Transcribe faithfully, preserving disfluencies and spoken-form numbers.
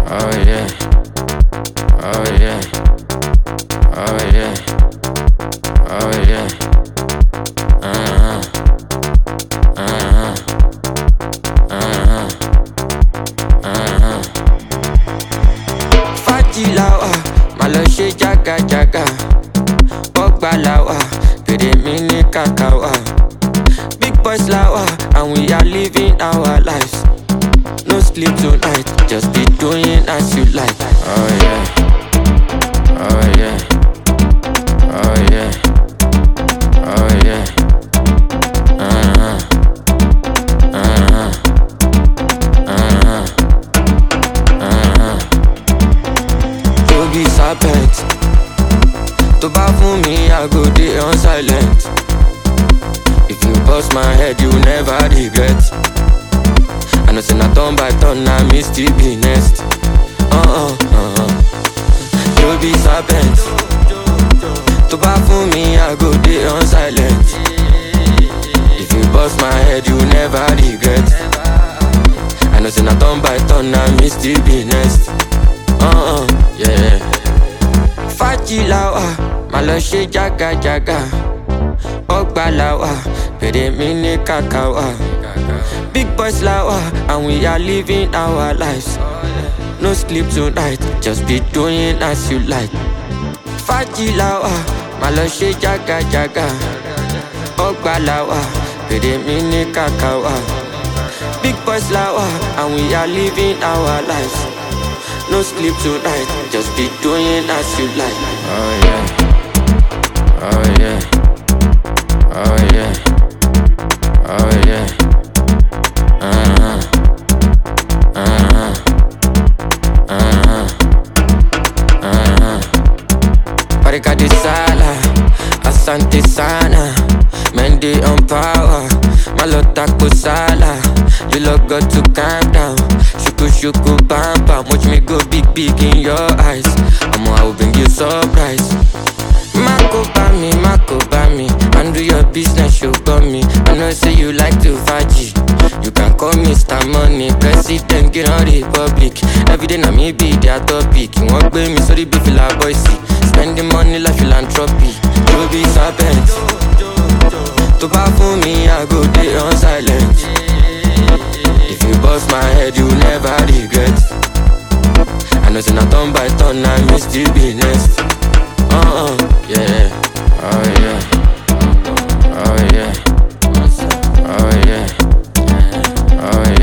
Oh yeah, oh yeah, oh yeah, oh yeah. Uh-huh, uh-huh, uh-huh, uh-huh. Fajilawa, malo she jaga jaga. Ogbalawa, pede mini kakawa. Big boys lawa, and we are living our lives. No sleep tonight, just be doing as you like. Oh yeah, oh yeah, oh yeah, oh yeah. Uh-huh, uh-huh, uh-huh, uh-huh. To be serpent, to buy for me, I go dey on silent. If you bust my head, you never regret. I know say na turn by turn, na me still be next. Uh-uh, uh-uh. You be serpent. To buy for me, I go dey on silent. If you bust my head, you never regret. I know say na turn by turn, na me still be next. Uh-uh, yeah. Fajilawa, malo she jaga jaga. Ogbalawa, pede mini kakawa. Big boys lawa, and we are living our lives. No sleep tonight, just be doing as you like. Fajilawa, malo she jaga jaga. Ogbalawa, pede mini kakawa. Big boys lawa, and we are living our lives. No sleep tonight, just be doing as you like. Oh yeah, oh yeah, oh yeah, oh yeah. Uh-huh, uh-huh, uh-huh, uh-huh. Parika di sala, asante sana. Mendy on power, malota kusala. You look got to calm down. Shuku shuku bam bam, watch me go big big in your eyes. I'ma I will bring you surprise. Mako bami, Mako bami. Handle your business, you got me. I know say you like to faji. You can call me Mister Money, President, get on the public. Every day na me be their topic. You want pay me, sorry be feel like boy see. Spending money like philanthropy. You be serpent. To buy for me, I go dey on silent. If you bust my head, you never regret. I know say na turn by turn, na me still be next. Uh-uh, yeah. Oh yeah, oh yeah, oh yeah, oh yeah.